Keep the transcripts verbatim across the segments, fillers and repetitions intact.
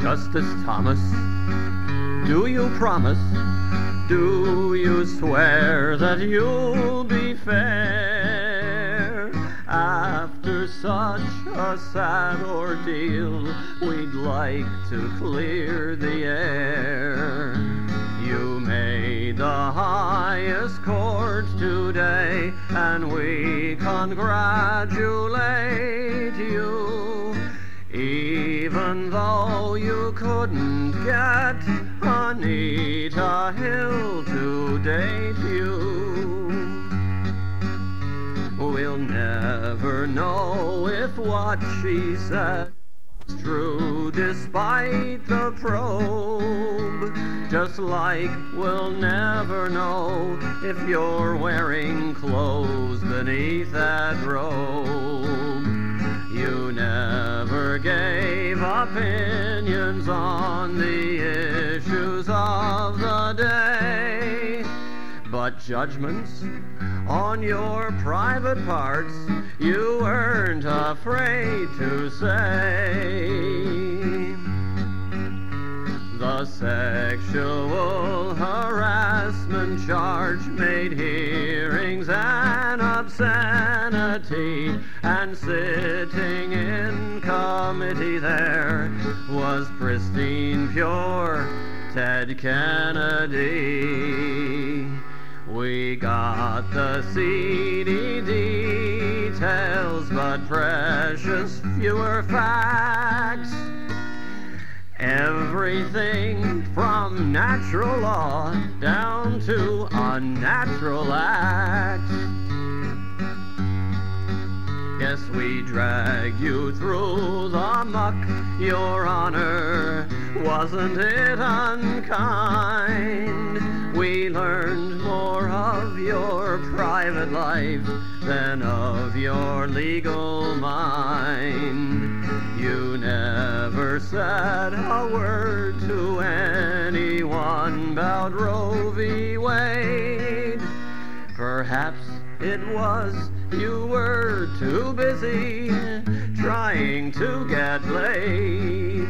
Justice Thomas, do you promise, do you swear that you'll be fair? After such a sad ordeal, we'd like to clear the air. You made the highest court today, and we congratulate you. Even though you couldn't get Anita Hill to date you, we'll never know if what she said was true despite the probe. Just like we'll never know if you're wearing clothes beneath that robe. You never gave opinions on the issues of the day, but judgments on your private parts you weren't afraid to say. The sexual harassment charge made hearings an obscenity, and sitting in committee there was pristine, pure Ted Kennedy. We got the seedy details, but precious fewer facts. Everything from natural law down to unnatural acts. Yes, we dragged you through the muck, Your Honor. Wasn't it unkind? We learned more of your private life than of your legal mind. You never said a word to anyone about Roe v. Wade. Perhaps it was you were too busy trying to get laid.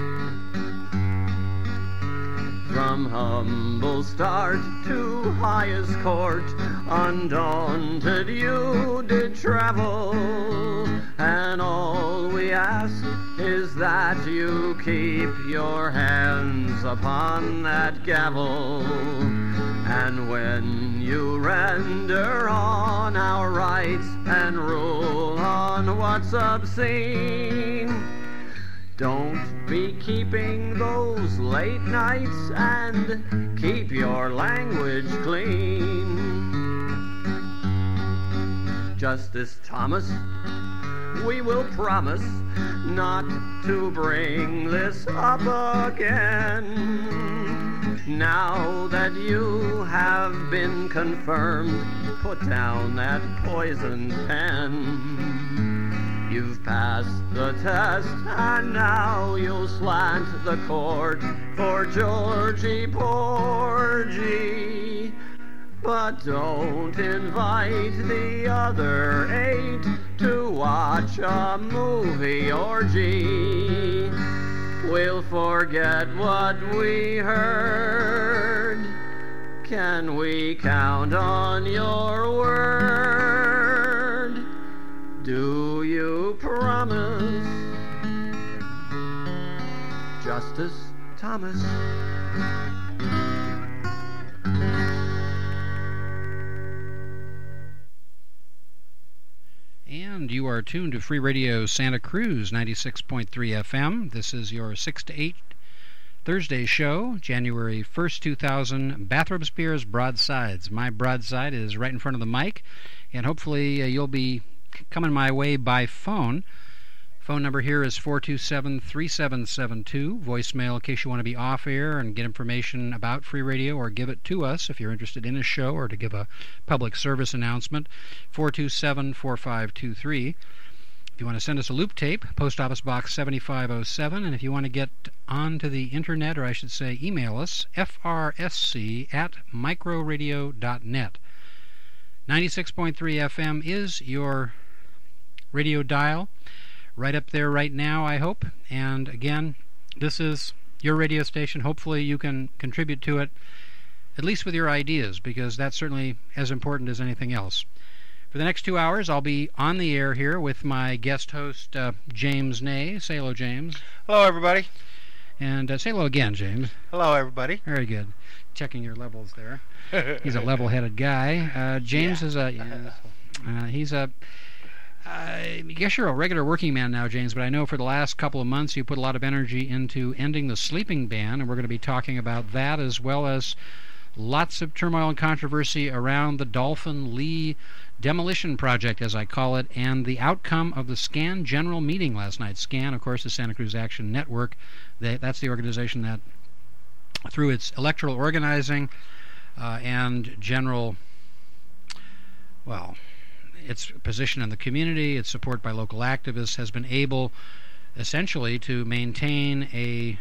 From humble start to highest court, undaunted you did travel, and all we ask is that you keep your hands upon that gavel. And when you render on our rights and rule on what's obscene, don't be keeping those late nights, and keep your language clean. Justice Thomas, we will promise not to bring this up again. Now that you have been confirmed, put down that poison pen. You've passed the test, and now you'll slant the court for Georgie Porgy. But don't invite the other eight to watch a movie orgy. We'll forget what we heard. Can we count on your word? Do you promise? Justice Thomas. And you are tuned to Free Radio Santa Cruz, ninety-six point three F M. This is your six to eight Thursday show, January first, two thousand. Bathrobe Spears Broadsides. My broadside is right in front of the mic, and hopefully uh, you'll be coming my way by phone. Phone number here is four two seven, three seven seven two. Voicemail in case you want to be off air and get information about Free Radio, or give it to us if you're interested in a show or to give a public service announcement. four two seven, four five two three. If you want to send us a loop tape, Post Office Box seventy-five oh seven. And if you want to get onto the internet, or I should say email us, f r s c at microradio dot net. ninety-six point three F M is your radio dial. Right up there right now, I hope. And again, this is your radio station. Hopefully you can contribute to it, at least with your ideas, because that's certainly as important as anything else. For the next two hours, I'll be on the air here with my guest host, uh, James Ney. Say hello, James. Hello, everybody. And uh, say hello again, James. Hello, everybody. Very good. Checking your levels there. He's a level-headed guy. Uh, James yeah. is a... Yeah, uh, he's a... I guess you're a regular working man now, James, but I know for the last couple of months you put a lot of energy into ending the sleeping ban, and we're going to be talking about that as well as lots of turmoil and controversy around the Dolphin Lee demolition project, as I call it, and the outcome of the SCAN general meeting last night. SCAN, of course, the Santa Cruz Action Network. They, that's the organization that, through its electoral organizing uh, and general, well, its position in the community, its support by local activists, has been able, essentially, to maintain a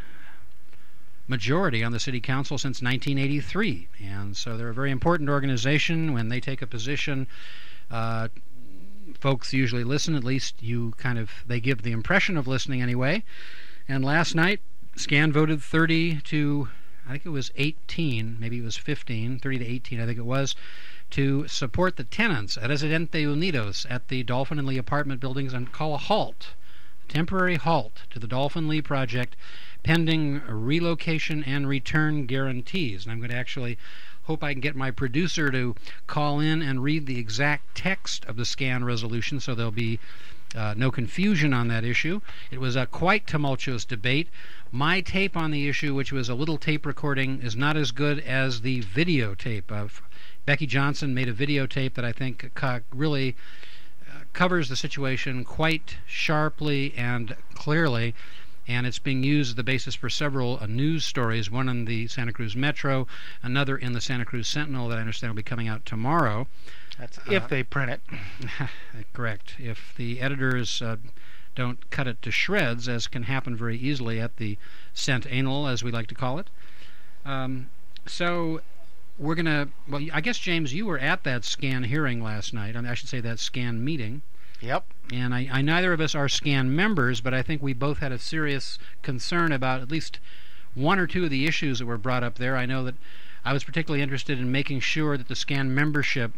majority on the city council since nineteen eighty-three. And so they're a very important organization. When they take a position, uh, folks usually listen. At least you kind of, they give the impression of listening anyway. And last night, SCAN voted thirty to, I think it was eighteen, maybe it was fifteen, thirty to eighteen, I think it was, to support the tenants at Residente Unidos at the Dolphin and Lee apartment buildings and call a halt, a temporary halt to the Dolphin Lee project, pending relocation and return guarantees. And I'm going to actually hope I can get my producer to call in and read the exact text of the SCAN resolution so there'll be uh, no confusion on that issue. It was a quite tumultuous debate. My tape on the issue, which was a little tape recording, is not as good as the videotape. Uh, Becky Johnson made a videotape that I think co- really uh, covers the situation quite sharply and clearly, and it's being used as the basis for several uh, news stories, one in the Santa Cruz Metro, another in the Santa Cruz Sentinel that I understand will be coming out tomorrow. That's uh, if they print it. Correct. If the editors uh, don't cut it to shreds, as can happen very easily at the Sentinel, as we like to call it. Um, so we're going to, well, I guess, James, you were at that SCAN hearing last night. I mean, I should say that SCAN meeting. Yep. And I, I neither of us are SCAN members, but I think we both had a serious concern about at least one or two of the issues that were brought up there. I know that I was particularly interested in making sure that the SCAN membership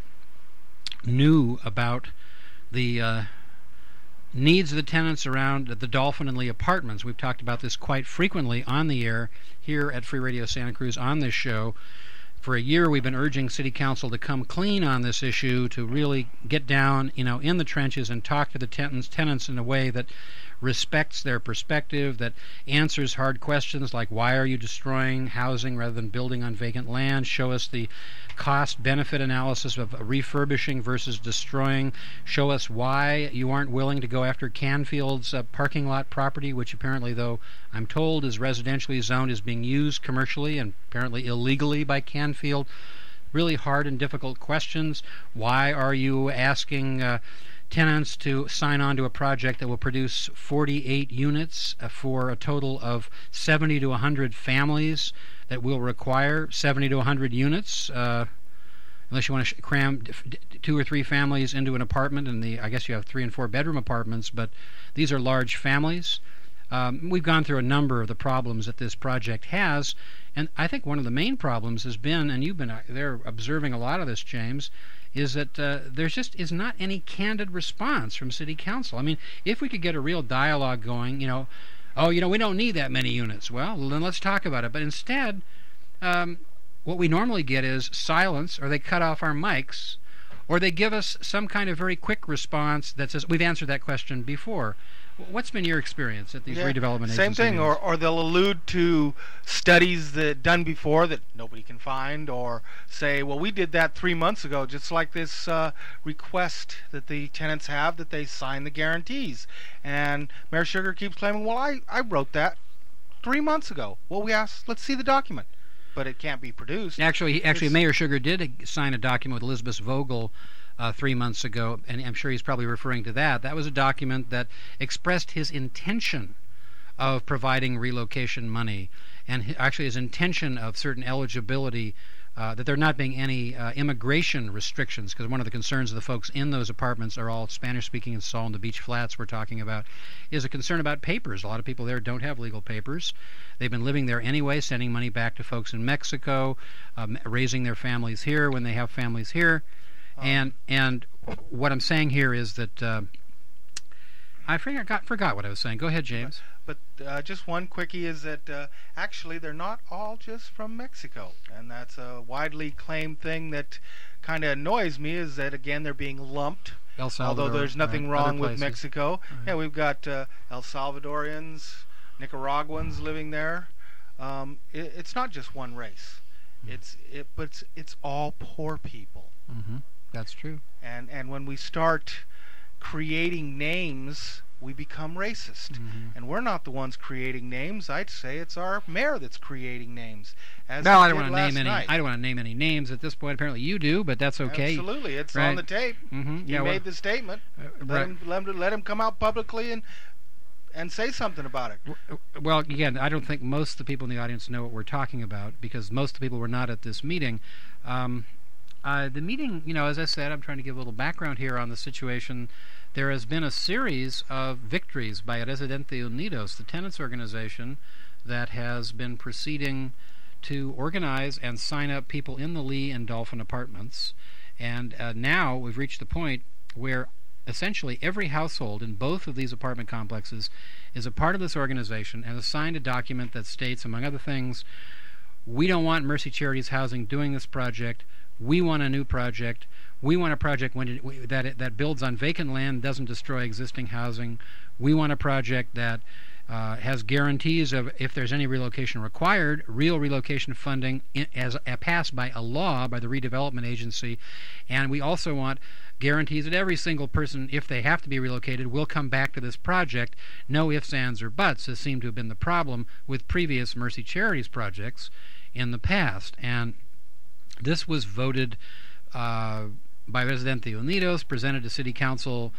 knew about the uh, needs of the tenants around the Dolphin and Lee apartments. We've talked about this quite frequently on the air here at Free Radio Santa Cruz on this show. For a year, we've been urging City Council to come clean on this issue, to really get down, you know, in the trenches and talk to the tenants, tenants in a way that respects their perspective, that answers hard questions like why are you destroying housing rather than building on vacant land, show us the cost-benefit analysis of refurbishing versus destroying, show us why you aren't willing to go after Canfield's uh, parking lot property, which apparently, though I'm told is residentially zoned, is being used commercially and apparently illegally by Canfield. Really hard and difficult questions. Why are you asking uh, tenants to sign on to a project that will produce forty-eight units uh, for a total of seventy to one hundred families that will require seventy to one hundred units, uh, unless you want to sh- cram d- two or three families into an apartment, and the I guess you have three and four bedroom apartments, but these are large families. Um, we've gone through a number of the problems that this project has, and I think one of the main problems has been, and you've been there observing a lot of this, James, is that uh, there's just is not any candid response from City Council. I mean, if we could get a real dialogue going, you know, oh, you know, we don't need that many units. Well, then let's talk about it. But instead, um, what we normally get is silence, or they cut off our mics, or they give us some kind of very quick response that says, we've answered that question before. What's been your experience at these yeah, redevelopment agencies? Same thing, or, or they'll allude to studies that done before that nobody can find, or say, well, we did that three months ago, just like this uh, request that the tenants have that they sign the guarantees. And Mayor Sugar keeps claiming, well, I, I wrote that three months ago. Well, we asked, let's see the document. But it can't be produced. Actually, actually, It's, Mayor Sugar did sign a document with Elizabeth Vogel uh, three months ago, and I'm sure he's probably referring to that. That was a document that expressed his intention of providing relocation money, and hi- actually his intention of certain eligibility uh, that there not being any uh, immigration restrictions, because one of the concerns of the folks in those apartments are all Spanish-speaking. It's all in the beach flats we're talking about, is a concern about papers. A lot of people there don't have legal papers. They've been living there anyway, sending money back to folks in Mexico, um, raising their families here when they have families here. Oh. And and what I'm saying here is that uh, I forgot, forgot what I was saying. Go ahead, James. But uh, just one quickie is that uh, actually they're not all just from Mexico, and that's a widely claimed thing that kind of annoys me, is that again they're being lumped. El Salvador, although there's nothing right, wrong with Mexico. Right. Yeah, we've got uh, El Salvadorians, Nicaraguans living there. Um, it, it's not just one race. Mm-hmm. It's it, but it's, it's all poor people. Mm-hmm. That's true. And and when we start creating names, we become racist. Mm-hmm. And we're not the ones creating names. I'd say it's our mayor that's creating names. As no, I don't want to name night. any. I don't want to name any names at this point. Apparently, you do, but that's okay. Absolutely, it's right. on the tape. Mm-hmm. He yeah, made well, the statement. Uh, let, right. him, let him let him come out publicly and and say something about it. Well, again, I don't think most of the people in the audience know what we're talking about, because most of the people were not at this meeting. Um, uh, the meeting, you know, as I said, I'm trying to give a little background here on the situation. There has been a series of victories by Residente Unidos, the tenants organization that has been proceeding to organize and sign up people in the Lee and Dolphin apartments. And uh, now we've reached the point where essentially every household in both of these apartment complexes is a part of this organization and has signed a document that states, among other things, we don't want Mercy Charities Housing doing this project. We want a new project. We want a project when it, we, that it, that builds on vacant land, doesn't destroy existing housing. We want a project that uh, has guarantees of, if there's any relocation required, real relocation funding in, as uh, passed by a law by the redevelopment agency. And we also want guarantees that every single person, if they have to be relocated, will come back to this project. No ifs, ands, or buts, as seemed to have been the problem with previous Mercy Charities projects in the past. And this was voted uh, by Residente Unidos, presented to City Council,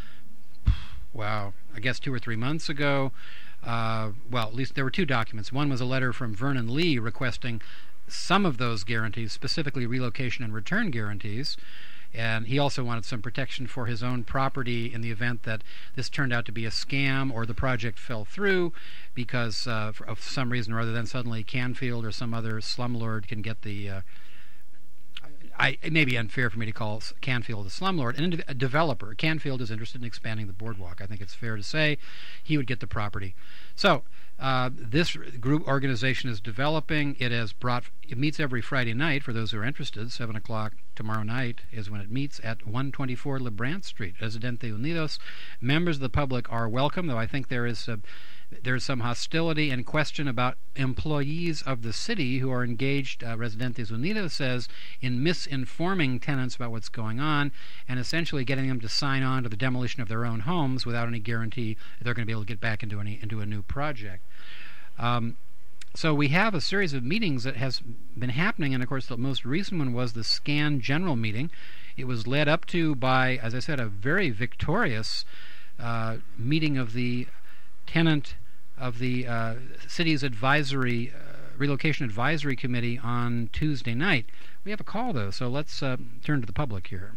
wow, I guess two or three months ago. Uh, well, at least there were two documents. One was a letter from Vernon Lee requesting some of those guarantees, specifically relocation and return guarantees. And he also wanted some protection for his own property in the event that this turned out to be a scam or the project fell through because uh, for, of some reason or other, then suddenly Canfield or some other slumlord can get the... Uh, I, it may be unfair for me to call Canfield a slumlord. An a developer. Canfield is interested in expanding the boardwalk. I think it's fair to say he would get the property. So uh, this group organization is developing. It has brought. It meets every Friday night for those who are interested. Seven o'clock tomorrow night is when it meets at one twenty-four LeBrant Street. Residente Unidos. Members of the public are welcome, though I think there is a, there's some hostility and question about employees of the city who are engaged, uh, Residentes Unidos says, in misinforming tenants about what's going on and essentially getting them to sign on to the demolition of their own homes without any guarantee that they're going to be able to get back into any into a new project. Um, so we have a series of meetings that has been happening, and of course the most recent one was the SCAN General Meeting. It was led up to by, as I said, a very victorious uh, meeting of the tenant of the uh, city's advisory, uh, relocation advisory committee on Tuesday night. We have a call, though, so let's uh, turn to the public here.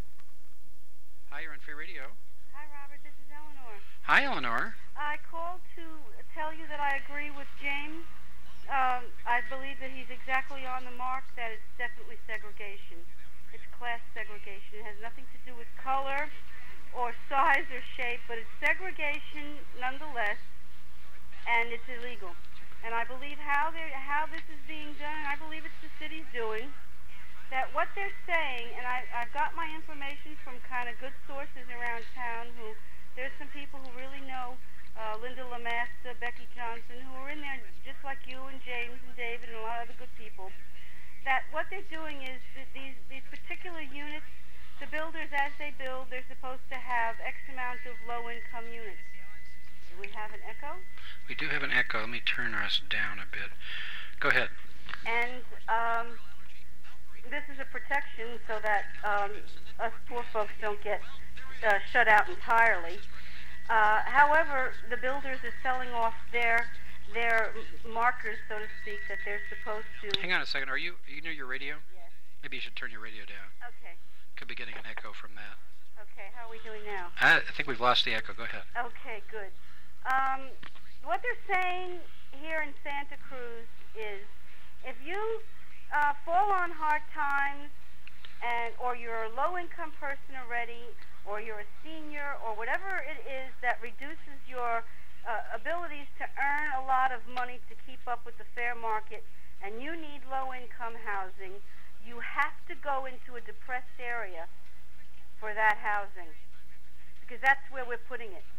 Hi, you're on Free Radio. Hi, Robert. This is Eleanor. Hi, Eleanor. I called to tell you that I agree with James. Um, I believe that he's exactly on the mark, that it's definitely segregation. It's class segregation. It has nothing to do with color or size or shape, but it's segregation nonetheless, and it's illegal. And I believe how they how this is being done, and I believe it's the city's doing, that what they're saying, and I, I've got my information from kind of good sources around town who, there's some people who really know uh, Linda Lamasta, Becky Johnson, who are in there just like you and James and David and a lot of other good people, that what they're doing is that these, these particular units, the builders, as they build, they're supposed to have X amount of low-income units. Do we have an echo? We do have an echo. Let me turn us down a bit. Go ahead. And um, this is a protection so that um, us poor folks don't get uh, shut out entirely. Uh, however, the builders are selling off their their markers, so to speak, that they're supposed to... Hang on a second. Are you, are you near your radio? Yes. Maybe you should turn your radio down. Okay. Could be getting an echo from that. Okay, how are we doing now? I, I think we've lost the echo. Go ahead. Okay, good. Um, what they're saying here in Santa Cruz is if you uh, fall on hard times and or you're a low-income person already or you're a senior or whatever it is that reduces your uh, abilities to earn a lot of money to keep up with the fair market and you need low-income housing, you have to go into a depressed area for that housing because that's where we're putting it.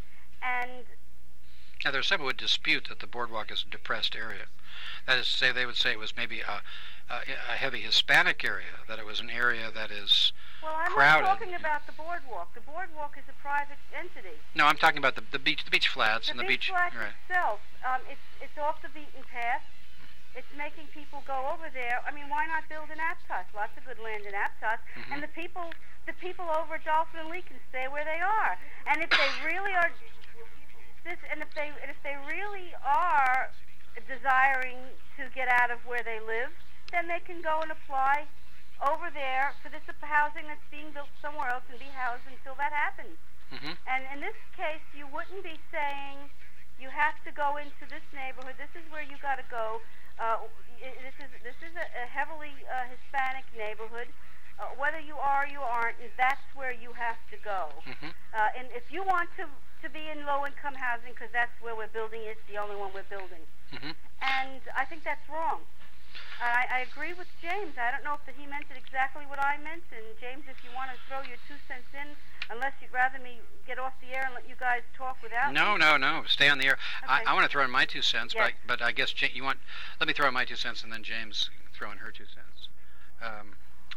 And now, there's some who would dispute that the boardwalk is a depressed area. That is to say, they would say it was maybe a, a, a heavy Hispanic area, that it was an area that is well, I'm crowded. not talking about the boardwalk. The boardwalk is a private entity. No, I'm talking about the, the beach, the beach flats, the and the beach. beach flats right. itself. Um, it's it's off the beaten path. It's making people go over there. I mean, why not build in Aptos? Lots of good land in Aptos, mm-hmm. and the people the people over at Dolphin and Lee can stay where they are. And if they really are. This, and if they and if they really are desiring to get out of where they live, then they can go and apply over there for this housing that's being built somewhere else and be housed until that happens. Mm-hmm. And in this case, you wouldn't be saying you have to go into this neighborhood. This is where you got to go. Uh, this is this is a, a heavily uh, Hispanic neighborhood. Uh, whether you are or you aren't, that's where you have to go. Mm-hmm. Uh, and if you want to to be in low-income housing, because that's where we're building, it's the only one we're building. Mm-hmm. And I think that's wrong. Uh, I, I agree with James. I don't know if that he meant it exactly what I meant. And James, if you want to throw your two cents in, unless you'd rather me get off the air and let you guys talk without no, me. No, no, no. Stay on the air. Okay. I, I want to throw in my two cents, yes. but, I, but I guess ja- you want. Let me throw in my two cents, and then James throw in her two cents. Um,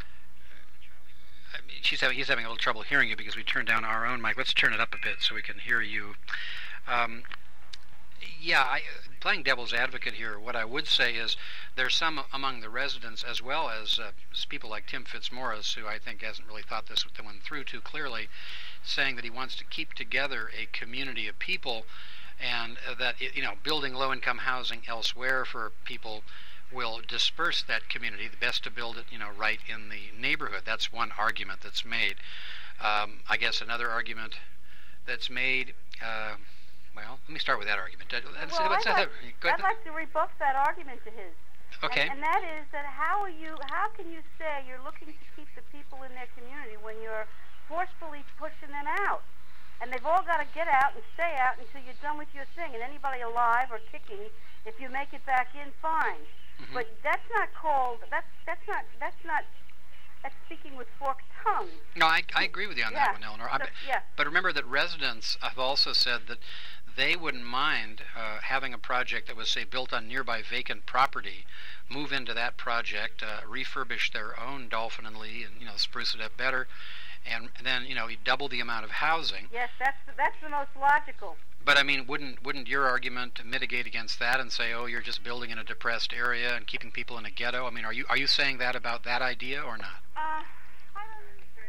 I mean, she's having, he's having a little trouble hearing you because we turned down our own mic. Let's turn it up a bit so we can hear you. Um, yeah, I, playing devil's advocate here, what I would say is there's some among the residents as well as uh, people like Tim Fitzmaurice, who I think hasn't really thought this one through too clearly, saying that he wants to keep together a community of people and uh, that, you know, building low-income housing elsewhere for people will disperse that community. The best to build it, you know, right in the neighborhood. That's one argument that's made. Um, I guess another argument that's made. Uh, well, let me start with that argument. Let's, well, let's I'd, like, that, I'd like to rebuff that argument to his. Okay. And, and that is that how are you? How can you say you're looking to keep the people in their community when you're forcefully pushing them out? And they've all got to get out and stay out until you're done with your thing. And anybody alive or kicking, if you make it back in, fine. Mm-hmm. But that's not called. That's that's not. That's not. That's speaking with forked tongue. No, I, I agree with you on yeah. that one, Eleanor. So, I, yeah. But remember that residents have also said that they wouldn't mind uh, having a project that was, say, built on nearby vacant property, move into that project, uh, refurbish their own Dolphin and Lee, and you know, spruce it up better, and then you know, you double the amount of housing. Yes, that's the, that's the most logical. But I mean, wouldn't wouldn't your argument mitigate against that and say, oh, you're just building in a depressed area and keeping people in a ghetto? I mean, are you are you saying that about that idea or not? Uh, I don't.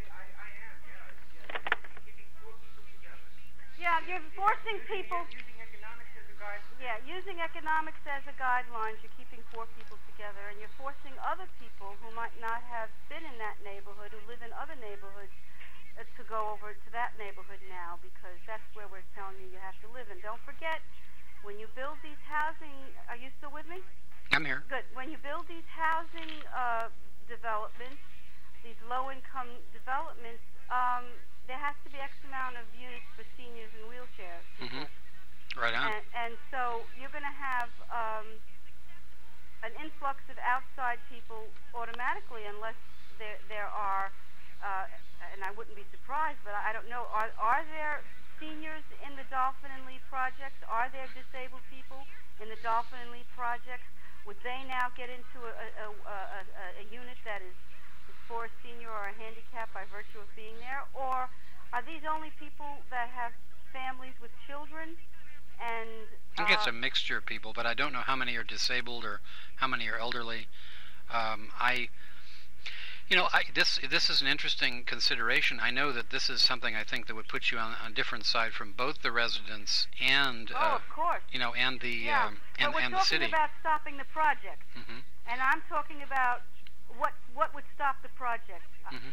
Yeah, you're forcing people. Yeah, using economics as a guideline, you're keeping four people together, and you're forcing other people who might not have been in that neighborhood, who live in other neighborhoods, uh, to go over to that neighborhood now, because that's where we're telling you you have to live. And don't forget, when you build these housing, are you still with me? I'm here. Good. When you build these housing uh, developments, these low-income developments, um, there has to be X amount of units for seniors and wheelchairs. Mm-hmm. Right on. And, and so you're going to have um, an influx of outside people automatically, unless there there are, uh, and I wouldn't be surprised, but I don't know, are are there seniors in the Dolphin and Lee projects? Are there disabled people in the Dolphin and Lee projects? Would they now get into a, a, a, a, a unit that is, is for a senior or a handicap by virtue of being there? Or are these only people that have families with children? And uh, I think it's a mixture of people, but I don't know how many are disabled or how many are elderly. Um, I, you know, I, this this is an interesting consideration. I know that this is something I think that would put you on on a different side from both the residents and oh, uh, of course, you know, and the yeah. um, but and we're and the talking city. about stopping the project, Mm-hmm. and I'm talking about what what would stop the project? Mm-hmm.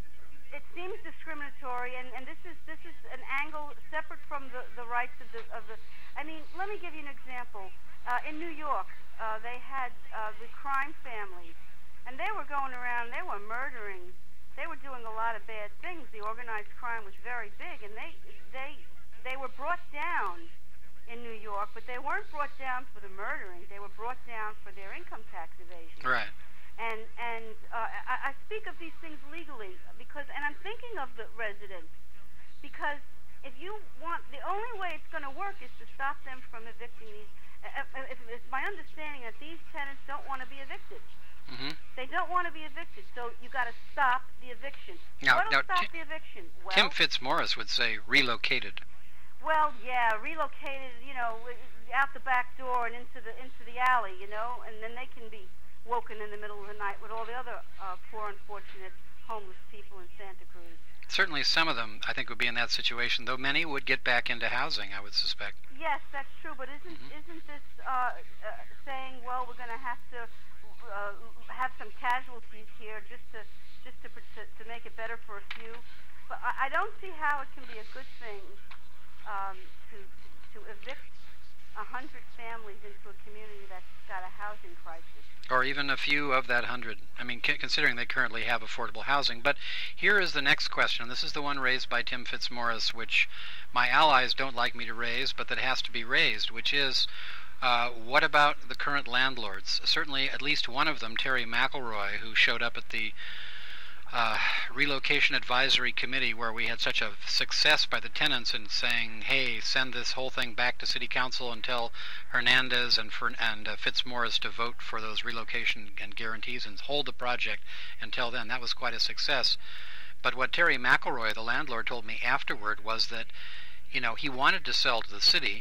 It seems discriminatory, and, and this is this is an angle separate from the, the rights of the of the. I mean, let me give you an example. Uh, in New York, uh, they had uh, the crime families, and they were going around. They were murdering. They were doing a lot of bad things. The organized crime was very big, and they they they were brought down in New York, but they weren't brought down for the murdering. They were brought down for their income tax evasion. Right. And and uh, I, I speak of these things legally because, and I'm thinking of the residents, because if you want, the only way it's going to work is to stop them from evicting these. Uh, if it's my understanding that these tenants don't want to be evicted. Mm-hmm. They don't want to be evicted, so you got to stop the eviction. Now, What'll now, stop Ti- the eviction? Well, Tim Fitzmaurice would say relocated. Well, yeah, relocated, you know, out the back door and into the into the alley, you know, and then they can be woken in the middle of the night with all the other uh, poor, unfortunate, homeless people in Santa Cruz. Certainly some of them, I think, would be in that situation, though many would get back into housing, I would suspect. Yes, that's true, but isn't Mm-hmm. isn't this uh, uh, saying, well, we're going to have to uh, have some casualties here just to just to, to to make it better for a few? But I, I don't see how it can be a good thing um, to to evict a hundred families into a community that's got a housing crisis. Or even a few of that hundred. I mean, c- considering they currently have affordable housing. But here is the next question. This is the one raised by Tim Fitzmaurice, which my allies don't like me to raise, but that has to be raised, which is, uh, what about the current landlords? Certainly at least one of them, Terry McElroy, who showed up at the Uh, relocation advisory committee where we had such a success by the tenants in saying, hey, send this whole thing back to city council and tell Hernandez and, for, and uh, Fitzmaurice to vote for those relocation and guarantees and hold the project until then. That was quite a success. But what Terry McElroy, the landlord, told me afterward was that, you know, he wanted to sell to the city,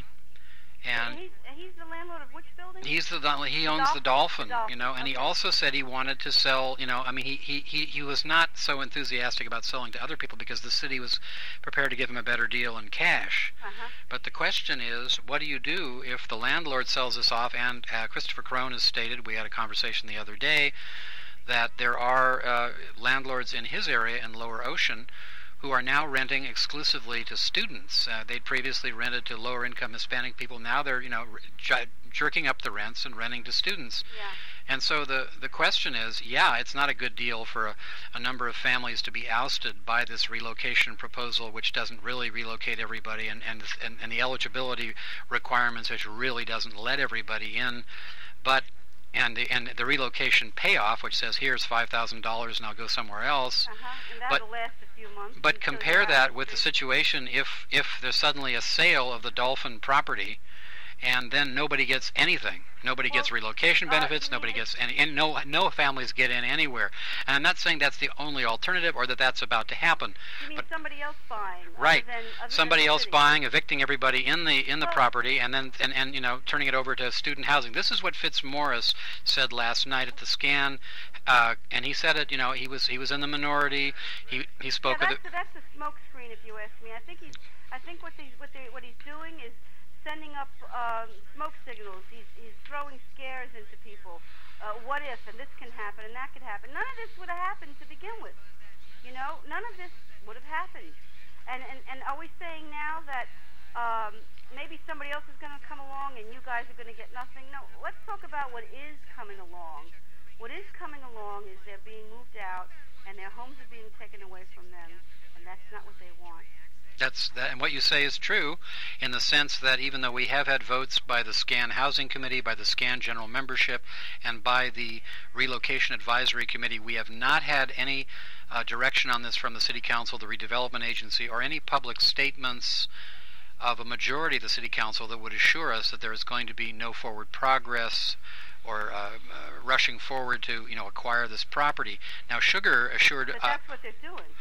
and he's, he's the landlord of which building? He's the he owns the Dolphin, you know, and he also said he wanted to sell, you know, I mean, he, he, he, he was not so enthusiastic about selling to other people because the city was prepared to give him a better deal in cash. Uh-huh. But the question is, what do you do if the landlord sells this off? And uh, Christopher Crone has stated, we had a conversation the other day, that there are uh, landlords in his area in Lower Ocean who are now renting exclusively to students. Uh, they'd previously rented to lower-income Hispanic people. Now they're, you know, j- jerking up the rents and renting to students. Yeah. And so the, the question is, yeah, it's not a good deal for a, a number of families to be ousted by this relocation proposal, which doesn't really relocate everybody, and, and, and, and the eligibility requirements, which really doesn't let everybody in. But And the, and the relocation payoff, which says here's five thousand dollars and I'll go somewhere else. Uh-huh. And that'll But- last a few months. But until compare you're that out. with the situation if if there's suddenly a sale of the Dolphin property, and then nobody gets anything. Nobody gets Well, relocation uh, benefits. you Nobody mean gets any. And no no families get in anywhere. And I'm not saying that's the only alternative or that that's about to happen. You mean but- somebody else buying? other Right. Than, other Somebody than the else city? buying, evicting everybody in the in the Well- property, and then and, and you know turning it over to student housing. This is what Fitzmaurice said last night at the scan, uh, and he said it. You know, he was he was in the minority. He he spoke Yeah, of that's, it. a, that's a smoke screen, if you ask me. I think he's. I think what he's what they what he's doing is sending up um, smoke signals. He's he's throwing scares into people. Uh, what if? And this can happen, and that could happen. None of this would have happened to begin with. You know, none of this would have happened. And and, and are we saying now that um, maybe somebody else is going to come along and you guys are going to get nothing? No. Let's talk about what is coming along. What is coming along is they're being moved out, and their homes are being taken away from them, and that's not what they want. That's that, and what you say is true, in the sense that even though we have had votes by the SCAN Housing Committee, by the SCAN General Membership, and by the Relocation Advisory Committee, we have not had any uh, direction on this from the City Council, the Redevelopment Agency, or any public statements of a majority of the City Council that would assure us that there is going to be no forward progress or uh, uh, rushing forward to, you know, acquire this property. Now, Sugar assured. But Uh, that's what they're doing.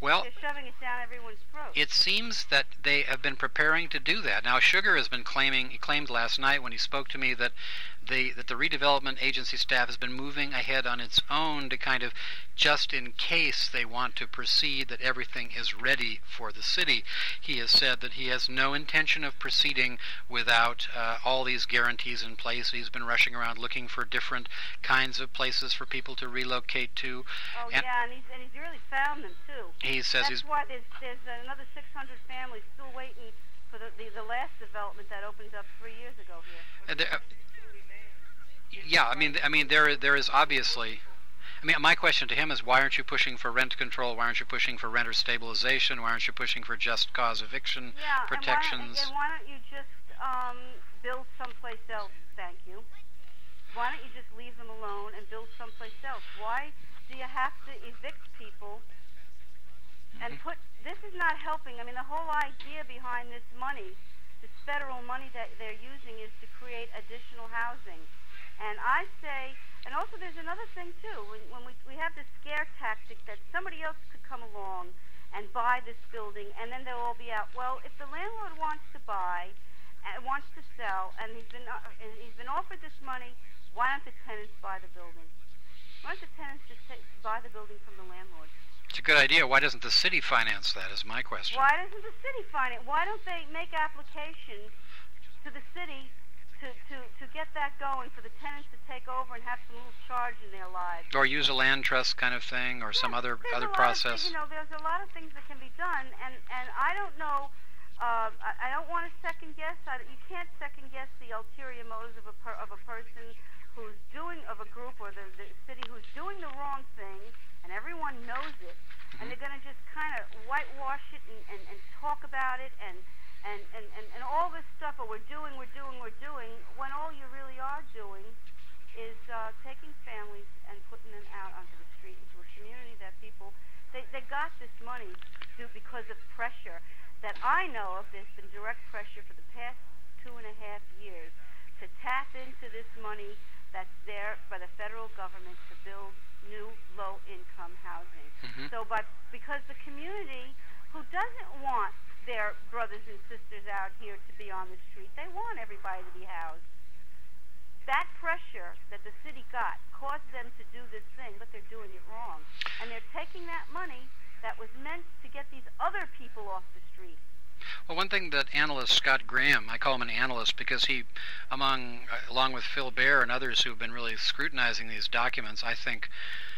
Well, they're shoving it down everyone's throat. it seems that they have been preparing to do that. Now, Sugar has been claiming, he claimed last night when he spoke to me that the that the redevelopment agency staff has been moving ahead on its own to kind of, just in case they want to proceed, that everything is ready for the city. He has said that he has no intention of proceeding without uh, all these guarantees in place. He's been rushing around looking for different kinds of places for people to relocate to. Oh, and yeah, and he's, and he's really found them, too. He says That's he's... why there's, there's another six hundred families still waiting for the, the, the last development that opened up three years ago here. Uh, there, uh, yeah, I mean, I mean, there, there is obviously... I mean, my question to him is, why aren't you pushing for rent control? Why aren't you pushing for renter stabilization? Why aren't you pushing for just cause eviction yeah, protections? And why, don't, and why don't you just um, build someplace else? Thank you. Why don't you just leave them alone and build someplace else? Why do you have to evict people and put... This is not helping. I mean, the whole idea behind this money, this federal money that they're using, is to create additional housing. And I say, and also there's another thing too, when, when we, we have this scare tactic that somebody else could come along and buy this building and then they'll all be out. Well, if the landlord wants to buy and wants to sell and he's been, uh, and he's been offered this money, why don't the tenants buy the building? Why don't the tenants just take, buy the building from the landlord? It's a good idea. Why doesn't the city finance that, is my question. Why doesn't the city finance? Why don't they make applications to the city To, to, to get that going, for the tenants to take over and have some little charge in their lives. Or use a land trust kind of thing, or yeah, some other other of process. Things, you know, there's a lot of things that can be done, and, and I don't know, uh, I, I don't want to second guess. I, you can't second guess the ulterior motives of a, per, of a person who's doing, of a group or the, the city who's doing the wrong thing, and everyone knows it, mm-hmm. and they're going to just kind of whitewash it and, and, and talk about it, and And, and, and, and all this stuff that we're doing, we're doing, we're doing, when all you really are doing is uh, taking families and putting them out onto the street, into a community that people, they, they got this money to, because of pressure that I know of. There's been direct pressure for the past two and a half years to tap into this money that's there by the federal government to build new low-income housing. Mm-hmm. So, but because the community who doesn't want their brothers and sisters out here to be on the street, they want everybody to be housed. That pressure that the city got caused them to do this thing, but they're doing it wrong. And they're taking that money that was meant to get these other people off the street. Well, one thing that analyst Scott Graham, I call him an analyst because he, among, uh, along with Phil Baer and others who have been really scrutinizing these documents, I think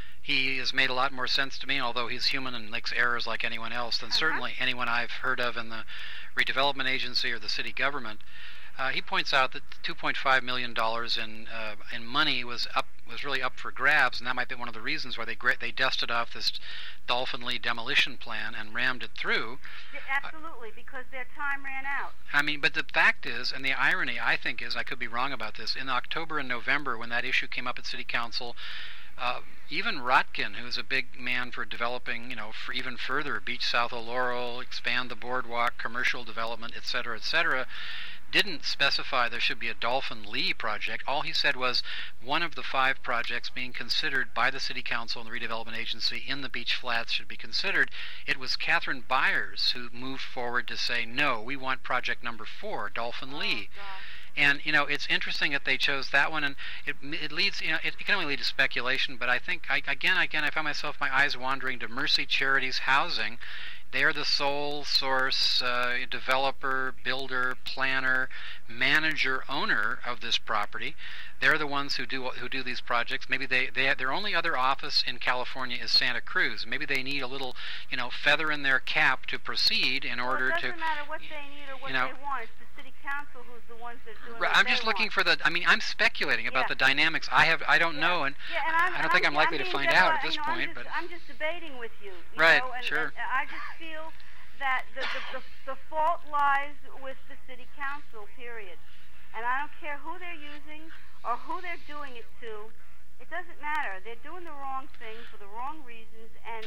he has made a lot more sense to me, although he's human and makes errors like anyone else, than uh-huh. certainly anyone I've heard of in the redevelopment agency or the city government. Uh, he points out that two point five million dollars in uh, in money was up was really up for grabs, and that might be one of the reasons why they gra- they dusted off this Dolphin Lee demolition plan and rammed it through. Yeah, absolutely, uh, because their time ran out. I mean, but the fact is, and the irony, I think, is, I could be wrong about this, in October and November when that issue came up at City Council, Uh, even Rotkin, who's a big man for developing, you know, for even further, Beach South of Laurel, expand the boardwalk, commercial development, et cetera, et cetera, didn't specify there should be a Dolphin Lee project. All he said was one of the five projects being considered by the City Council and the redevelopment agency in the Beach Flats should be considered. It was Catherine Byers who moved forward to say, no, we want project number four, Dolphin Oh, Lee. gosh. And, you know, it's interesting that they chose that one, and it it leads, you know, it, it can only lead to speculation, but I think, I, again, again, I found myself, my eyes wandering to Mercy Charities Housing. They're the sole source uh, developer, builder, planner, manager, owner of this property. They're the ones who do who do these projects. Maybe they, they their only other office in California is Santa Cruz. Maybe they need a little, you know, feather in their cap to proceed in well, order it doesn't to. matter what they need or what you know, they want. It's the city council who's the ones that are doing right, what I'm they just looking want. for the. I mean, I'm speculating about Yeah. the dynamics. I have. I don't Yeah. know, and, yeah, and I'm, I don't think I'm, I'm likely I'm to being find dead- out at this you know, point. I'm just, but I'm just debating with you. you Right, know, and, sure. and I just feel that the, the, the, the fault lies with the city council, period. And I don't care who they're using or who they're doing it to. It doesn't matter. They're doing the wrong thing for the wrong reasons, and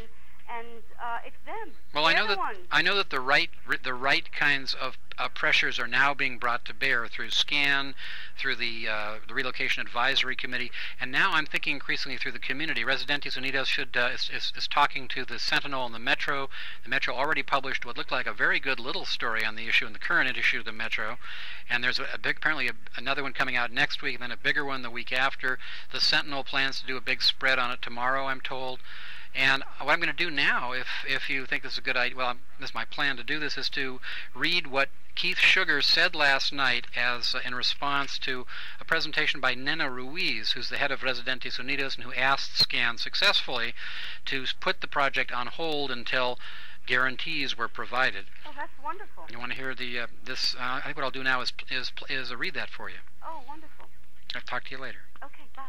and uh, it's them. Well, They're I know the that ones. I know that the right the right kinds of uh, pressures are now being brought to bear through SCAN, through the uh, the Relocation Advisory Committee, and now I'm thinking increasingly through the community. Residentes Unidos should uh, is, is is talking to the Sentinel and the Metro. The Metro already published what looked like a very good little story on the issue in the current issue of the Metro, and there's a, a big apparently a, another one coming out next week, and then a bigger one the week after. The Sentinel plans to do a big spread on it tomorrow, I'm told. And what I'm going to do now, if if you think this is a good idea, well, I'm, this is my plan to do this, is to read what Keith Sugar said last night as uh, in response to a presentation by Nena Ruiz, who's the head of Residentes Unidos and who asked SCAN successfully to put the project on hold until guarantees were provided. Oh, that's wonderful. You want to hear the uh, this? Uh, I think what I'll do now is is is uh, read that for you. Oh, wonderful. I'll talk to you later. Okay, bye.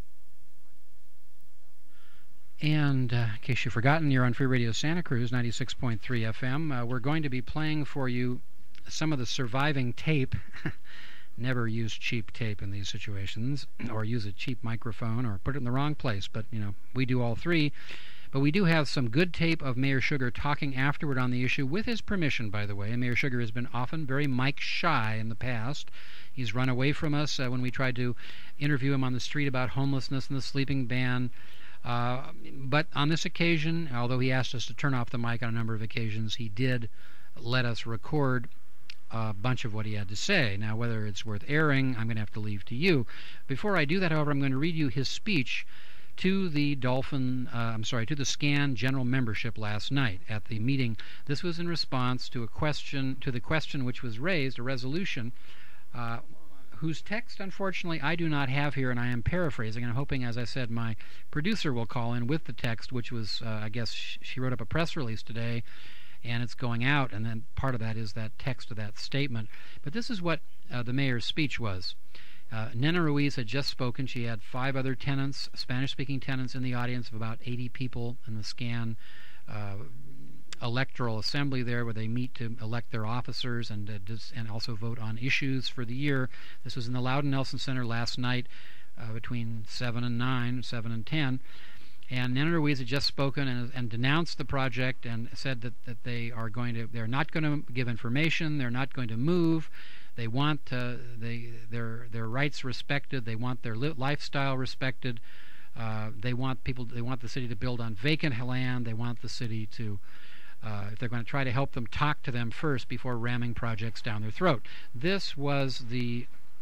And uh, in case you've forgotten, you're on Free Radio Santa Cruz, ninety-six point three F M. Uh, we're going to be playing for you some of the surviving tape. Never use cheap tape in these situations, or use a cheap microphone, or put it in the wrong place. But, you know, we do all three. But we do have some good tape of Mayor Sugar talking afterward on the issue, with his permission, by the way. And Mayor Sugar has been often very mic shy in the past. He's run away from us uh, when we tried to interview him on the street about homelessness and the sleeping ban. Uh, but on this occasion, although he asked us to turn off the mic on a number of occasions, he did let us record a bunch of what he had to say. Now, whether it's worth airing, I'm going to have to leave to you. Before I do that, however, I'm going to read you his speech to the Dolphin, uh, I'm sorry, to the SCAN general membership last night at the meeting. This was in response to a question, to the question which was raised, a resolution, uh, whose text, unfortunately, I do not have here, and I am paraphrasing, and I'm hoping, as I said, my producer will call in with the text, which was, uh, I guess, sh- she wrote up a press release today, and it's going out, and then part of that is that text of that statement. But this is what uh, the mayor's speech was. Uh, Nena Ruiz had just spoken. She had five other tenants, Spanish-speaking tenants, in the audience of about eighty people in the SCAN uh, electoral assembly there, where they meet to elect their officers and uh, dis- and also vote on issues for the year. This was in the Loudon Nelson Center last night uh, between seven and nine, seven and ten. And Nena Ruiz had just spoken and, and denounced the project and said that, that they are going to, they're not going to give information, they're not going to move. They want uh, they, their their rights respected. They want their li- lifestyle respected. Uh, they want people. They want the city to build on vacant land. They want the city to, uh, if they're going to try to help them, talk to them first before ramming projects down their throat. This was the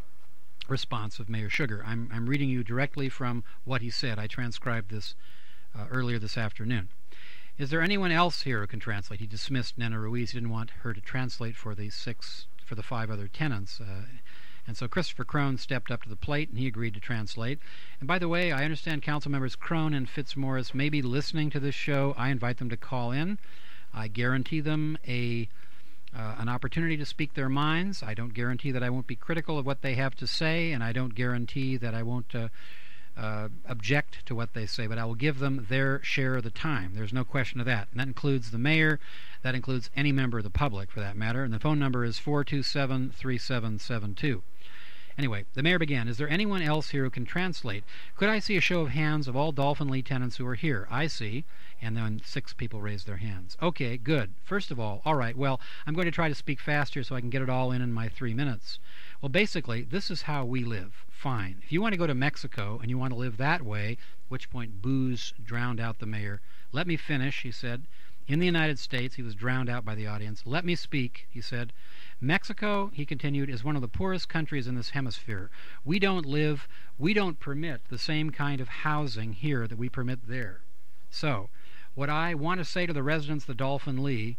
response of Mayor Sugar. I'm I'm reading you directly from what he said. I transcribed this uh, earlier this afternoon. Is there anyone else here who can translate? He dismissed Nena Ruiz. He didn't want her to translate for the six. for the five other tenants. Uh, and so Christopher Crone stepped up to the plate, and he agreed to translate. And by the way, I understand council members Crone and Fitzmaurice may be listening to this show. I invite them to call in. I guarantee them a uh, an opportunity to speak their minds. I don't guarantee that I won't be critical of what they have to say, and I don't guarantee that I won't uh, uh, object to what they say, but I will give them their share of the time. There's no question of that. And that includes the mayor. That includes any member of the public, for that matter. And the phone number is four two seven, three seven seven two. Anyway, the mayor began. Is there anyone else here who can translate? Could I see a show of hands of all Dolphin Lee tenants who are here? I see. And then six people raised their hands. Okay, good. First of all, all right, well, I'm going to try to speak faster so I can get it all in in my three minutes. Well, basically, this is how we live. Fine. If you want to go to Mexico and you want to live that way, at which point boos drowned out the mayor. Let me finish, he said. In the United States, he was drowned out by the audience. Let me speak, he said. Mexico, he continued, is one of the poorest countries in this hemisphere. We don't live, we don't permit the same kind of housing here that we permit there. So, what I want to say to the residents of the Dolphin Lee,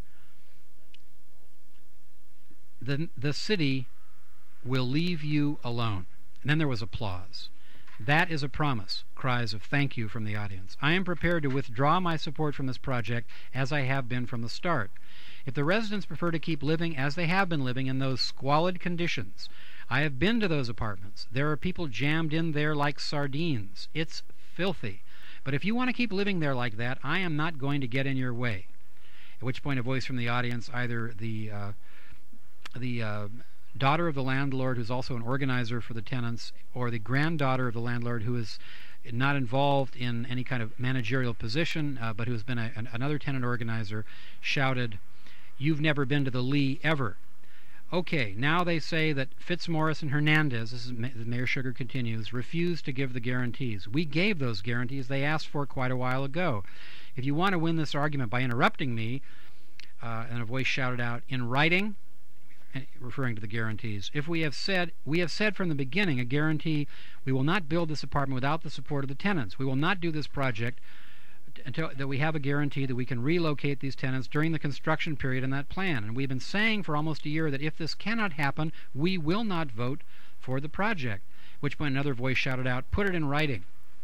the, the city will leave you alone. And then there was applause. That is a promise. Cries of thank you from the audience. I am prepared to withdraw my support from this project as I have been from the start. If the residents prefer to keep living as they have been living in those squalid conditions, I have been to those apartments. There are people jammed in there like sardines. It's filthy. But if you want to keep living there like that, I am not going to get in your way. At which point a voice from the audience, either the uh, the uh, daughter of the landlord, who's also an organizer for the tenants, or the granddaughter of the landlord, who is not involved in any kind of managerial position, uh, but who has been a, an, another tenant organizer, shouted, "You've never been to the Lee ever." Okay, now they say that Fitzmaurice and Hernandez, this is Mayor Sugar continues, refused to give the guarantees. We gave those guarantees they asked for quite a while ago. If you want to win this argument by interrupting me, uh, and a voice shouted out, "In writing," referring to the guarantees, "if we have said, we have said from the beginning a guarantee, we will not build this apartment without the support of the tenants. We will not do this project until that we have a guarantee that we can relocate these tenants during the construction period in that plan. And we've been saying for almost a year that if this cannot happen, we will not vote for the project." Which point another voice shouted out, "Put it in writing."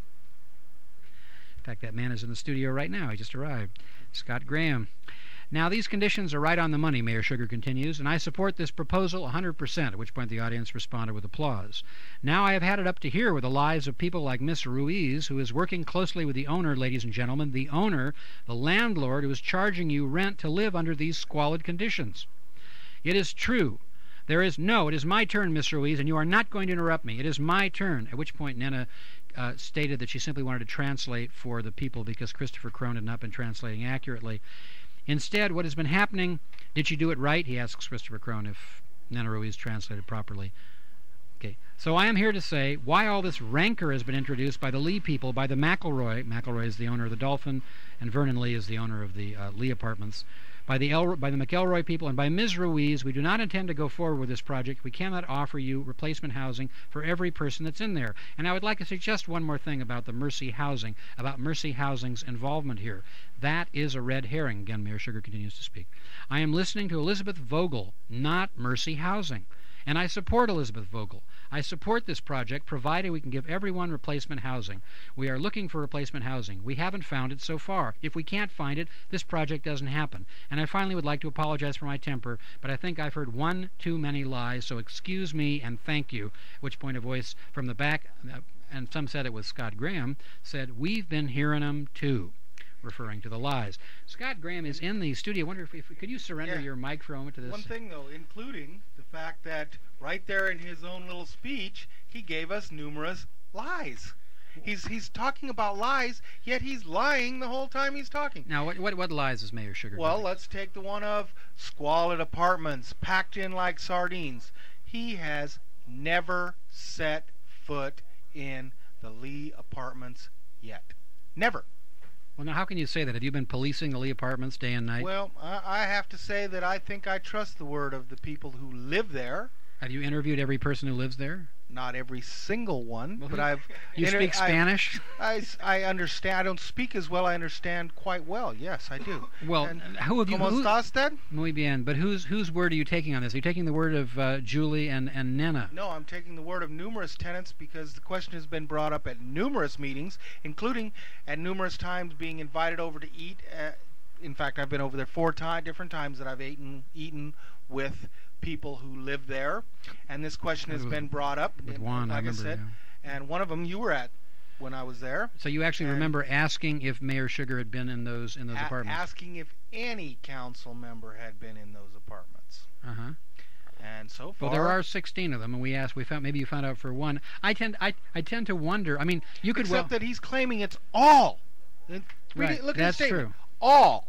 In fact, that man is in the studio right now. He just arrived. Scott Graham. "Now, these conditions are right on the money," Mayor Sugar continues, "and I support this proposal one hundred percent, at which point the audience responded with applause. Now, I have had it up to here with the lies of people like Miss Ruiz, who is working closely with the owner, ladies and gentlemen, the owner, the landlord who is charging you rent to live under these squalid conditions. It is true. There is no, it is my turn, Miss Ruiz, and you are not going to interrupt me. It is my turn," at which point Nena uh, stated that she simply wanted to translate for the people because Christopher Crone had not been translating accurately. Instead, what has been happening, "Did she do it right?" he asks Christopher Crone if Nena Ruiz translated properly. Okay, so I am here to say why all this rancor has been introduced by the Lee people, by the McElroy. McElroy is the owner of the Dolphin, and Vernon Lee is the owner of the uh, Lee Apartments. By the, El- by the McElroy people and by Miz Ruiz, we do not intend to go forward with this project. We cannot offer you replacement housing for every person that's in there. And I would like to suggest one more thing about the Mercy Housing, about Mercy Housing's involvement here. That is a red herring. Again, Mayor Sugar continues to speak. I am listening to Elizabeth Vogel, not Mercy Housing. And I support Elizabeth Vogel. I support this project, provided we can give everyone replacement housing. We are looking for replacement housing. We haven't found it so far. If we can't find it, this project doesn't happen. And I finally would like to apologize for my temper, but I think I've heard one too many lies, so excuse me and thank you. At which point a voice from the back, uh, and some said it was Scott Graham, said, "We've been hearing them too," referring to the lies. Scott Graham is in the studio. I wonder if, if could you surrender Yeah. your mic for a moment to this? One thing, though, including the fact that right there in his own little speech, he gave us numerous lies. He's he's talking about lies, yet he's lying the whole time he's talking. Now, what what, what lies is Mayor Sugar Well, giving? let's take the one of squalid apartments, packed in like sardines. He has never set foot in the Lee Apartments yet. Never. Well, now, how can you say that? Have you been policing the Lee Apartments day and night? Well, I, I have to say that I think I trust the word of the people who live there. Have you interviewed every person who lives there? Not every single one, Well, but who- I've... You inter- speak I- Spanish? I, I understand. I don't speak as well. I understand quite well. Yes, I do. Well, And who have you... ¿Cómo Who, está usted? muy bien. But whose whose word are you taking on this? Are you taking the word of uh, Julie and, and Nena? No, I'm taking the word of numerous tenants because the question has been brought up at numerous meetings, including at numerous times being invited over to eat. Uh, in fact, I've been over there four time, different times that I've eaten eaten with people who live there, and this question has With- been brought up. With and, Juan, I like I, remember. said, yeah. and one of them you were at when I was there. So you actually and- remember asking if Mayor Sugar had been in those in those a- apartments? asking if any council member had been in those apartments. Uh-huh. And so far, Well, there are sixteen of them, and we asked. We found maybe you found out for one. I tend I I tend to wonder. I mean, you could except well. that he's claiming it's all. Read Right, it, look that's at the statement. true. All.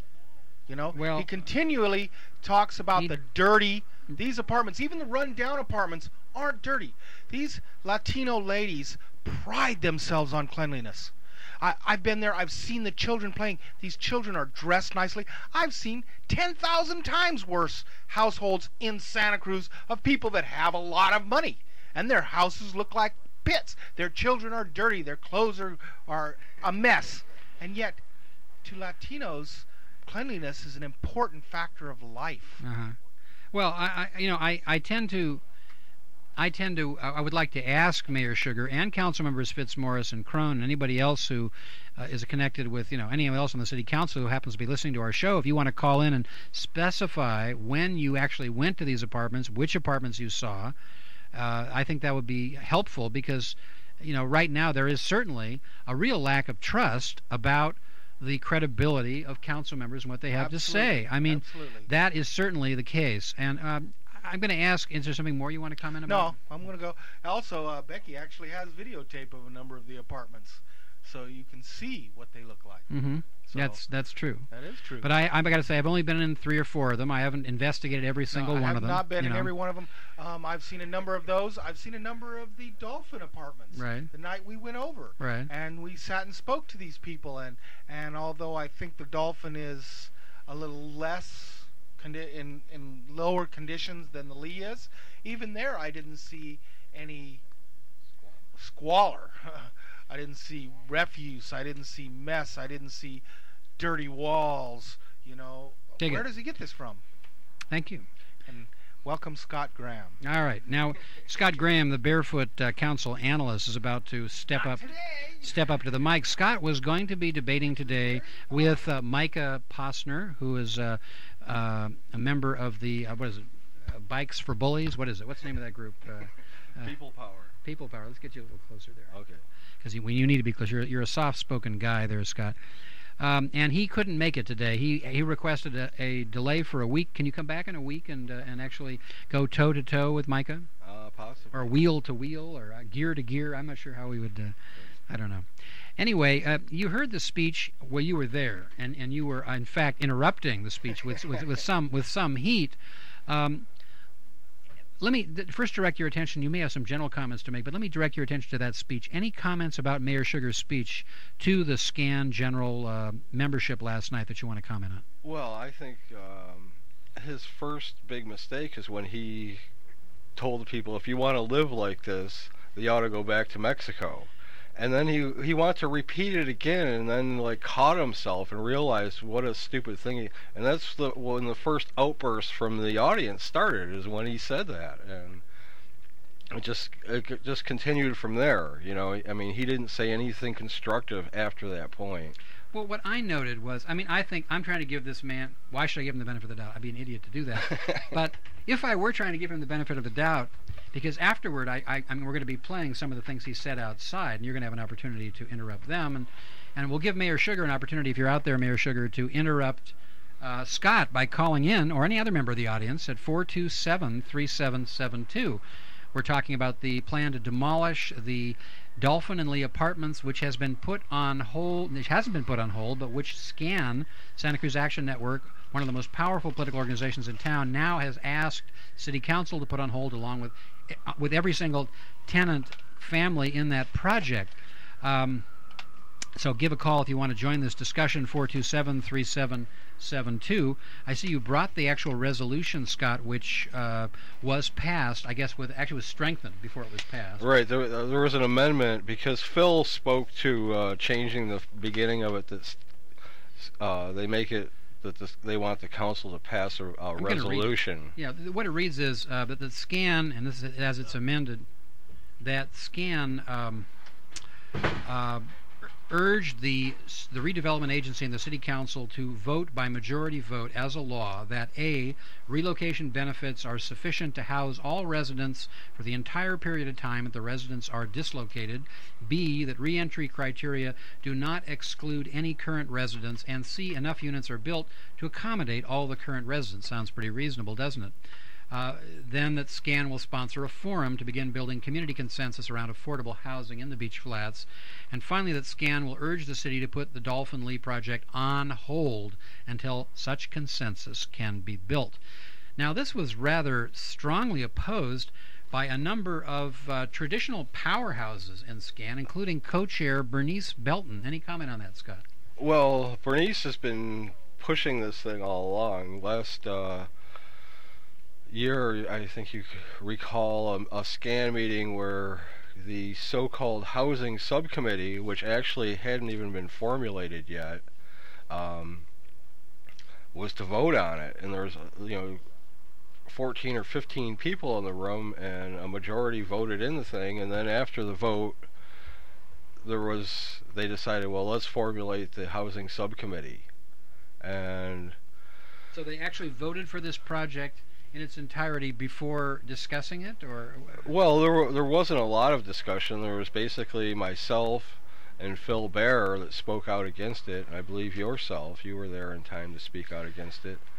You know, Well, he continually talks about he- the dirty. These apartments, even the run-down apartments, aren't dirty. These Latino ladies pride themselves on cleanliness. I, I've been there. I've seen the children playing. These children are dressed nicely. I've seen ten thousand times worse households in Santa Cruz of people that have a lot of money, and their houses look like pits. Their children are dirty. Their clothes are, are a mess. And yet, to Latinos, cleanliness is an important factor of life. Uh-huh. Well, I, I you know I, I tend to I tend to I would like to ask Mayor Sugar and Council Members Fitzmaurice and Crone and anybody else who uh, is connected with you know anyone else on the City Council who happens to be listening to our show, if you want to call in and specify when you actually went to these apartments, which apartments you saw. Uh, I think that would be helpful because you know right now there is certainly a real lack of trust about the credibility of council members and what they have Absolutely. to say. I mean, Absolutely. that is certainly the case. And um, I'm going to ask, is there something more you want to comment about? No, I'm going to go. Also, uh, Becky actually has videotape of a number of the apartments, so you can see what they look like. Mm-hmm. So that's that's true. That is true. But I I got to say, I've only been in three or four of them. I haven't investigated every single no, one of them. I have not been you in know. every one of them. Um, I've seen a number of those. I've seen a number of the Dolphin apartments. Right. The night we went over. Right. And we sat and spoke to these people, and and although I think the Dolphin is a little less condi- in in lower conditions than the Lee is, even there I didn't see any squalor. I didn't see refuse. I didn't see mess. I didn't see dirty walls. You know, Dig where it. does he get this from? Thank you. And welcome, Scott Graham. All right. Now, Scott Graham, the Barefoot uh, Council analyst, is about to step Not up today. step up to the mic. Scott was going to be debating today with uh, Micah Posner, who is uh, uh, a member of the, uh, what is it, uh, Bikes for Bullies? What is it? What's the name of that group? Uh, uh, People power. People Power. Let's get you a little closer there. Okay. Because you, you need to be close. You're, you're a soft-spoken guy there, Scott. Um, and he couldn't make it today. He he requested a, a delay for a week. Can you come back in a week and uh, and actually go toe to toe with Micah, Uh, possibly. or wheel to wheel, or uh, gear to gear? I'm not sure how we would. Uh, I don't know. Anyway, uh, you heard the speech. Well, you were there, and, and you were uh, in fact interrupting the speech with with, with some with some heat. Um, Let me th- first direct your attention. You may have some general comments to make, but let me direct your attention to that speech. Any comments about Mayor Sugar's speech to the SCAN general uh, membership last night that you want to comment on? Well, I think um, his first big mistake is when he told the people, if you want to live like this, you ought to go back to Mexico. And then he he wanted to repeat it again, and then like caught himself and realized what a stupid thing. He, and that's the when the first outburst from the audience started, is when he said that, and it just it just continued from there. You know, I mean, he didn't say anything constructive after that point. Well, what I noted was, I mean, I think I'm trying to give this man, why should I give him the benefit of the doubt? I'd be an idiot to do that. But if I were trying to give him the benefit of the doubt, because afterward, I, I, I mean, we're going to be playing some of the things he said outside, and you're going to have an opportunity to interrupt them, and, and we'll give Mayor Sugar an opportunity, if you're out there, Mayor Sugar, to interrupt uh, Scott by calling in, or any other member of the audience, at four two seven, three seven seven two. We're talking about the plan to demolish the Dolphin and Lee apartments, which has been put on hold. It hasn't been put on hold, but which SCAN, Santa Cruz Action Network, one of the most powerful political organizations in town, now has asked City Council to put on hold, along with with every single tenant family in that project. Um, so give a call if you want to join this discussion, four two seven, three seven seven two. I see you brought the actual resolution, Scott, which uh, was passed, I guess, with actually was strengthened before it was passed. Right. There, uh, there was an amendment because Phil spoke to uh, changing the beginning of it. That uh, they make it that this, they want the council to pass a, a resolution. Yeah. Th- what it reads is uh, that the SCAN, and this is as it's amended, that SCAN um, uh, urged the the redevelopment agency and the city council to vote by majority vote as a law that A, relocation benefits are sufficient to house all residents for the entire period of time that the residents are dislocated, B, that reentry criteria do not exclude any current residents, and C, enough units are built to accommodate all the current residents. Sounds pretty reasonable, doesn't it? Uh, then that SCAN will sponsor a forum to begin building community consensus around affordable housing in the beach flats. And finally, that SCAN will urge the city to put the Dolphin Lee project on hold until such consensus can be built. Now, this was rather strongly opposed by a number of uh, traditional powerhouses in SCAN, including co-chair Bernice Belton. Any comment on that, Scott? Well, Bernice has been pushing this thing all along. Last uh, year, I think you recall a, a SCAN meeting where the so-called housing subcommittee, which actually hadn't even been formulated yet, um, was to vote on it, and there was, you know, fourteen or fifteen people in the room, and a majority voted in the thing. And then after the vote, there was they decided, well, let's formulate the housing subcommittee, and so they actually voted for this project in its entirety before discussing it, or? Well, there were, there wasn't a lot of discussion. There was basically myself and Phil Bear that spoke out against it. I believe yourself, you were there in time to speak out against it.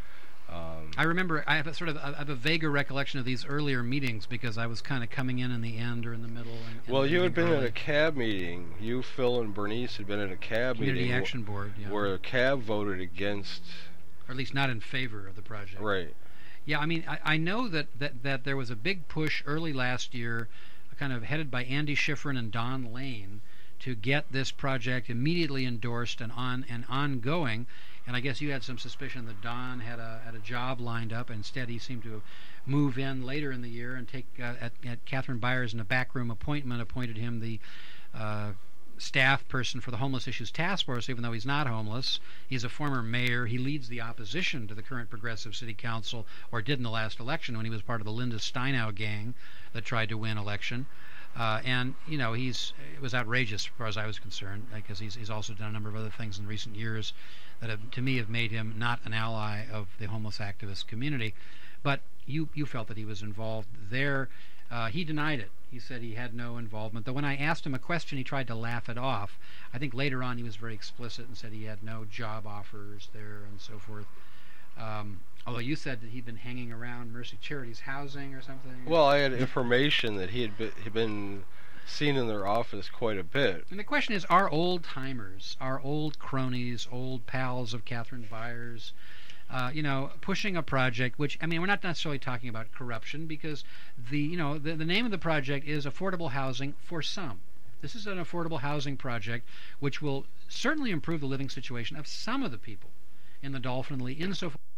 Um, I remember I have a sort of I have a vaguer recollection of these earlier meetings because I was kind of coming in in the end or in the middle. And, and well, you had been early. at a C A B meeting. You, Phil, and Bernice had been at a C A B Community meeting Action wh- Board, yeah. where a C A B voted against. Or at least not in favor of the project. Right. Yeah, I mean, I, I know that, that, that there was a big push early last year, kind of headed by Andy Schifrin and Don Lane, to get this project immediately endorsed and on and ongoing. And I guess you had some suspicion that Don had a had a job lined up. Instead, he seemed to move in later in the year and take uh, at, at Catherine Byers in a backroom appointment, appointed him the uh, staff person for the Homeless Issues Task Force, even though he's not homeless. He's a former mayor. He leads the opposition to the current Progressive City Council, or did in the last election when he was part of the Linda Steinow gang that tried to win election. Uh, and, you know, he's it was outrageous as far as I was concerned, because he's, he's also done a number of other things in recent years that have, to me, have made him not an ally of the homeless activist community. But you, you felt that he was involved there. Uh, he denied it. He said he had no involvement. Though when I asked him a question, he tried to laugh it off. I think later on he was very explicit and said he had no job offers there and so forth. Um, although you said that he'd been hanging around Mercy Charities housing or something. Well, I had information that he had been, he'd been seen in their office quite a bit. And the question is, our old timers, our old cronies, old pals of Catherine Byers, uh, you know, pushing a project which, I mean, we're not necessarily talking about corruption, because the, you know, the, the name of the project is Affordable Housing for Some. This is an affordable housing project which will certainly improve the living situation of some of the people in the Dolphin Lee insofar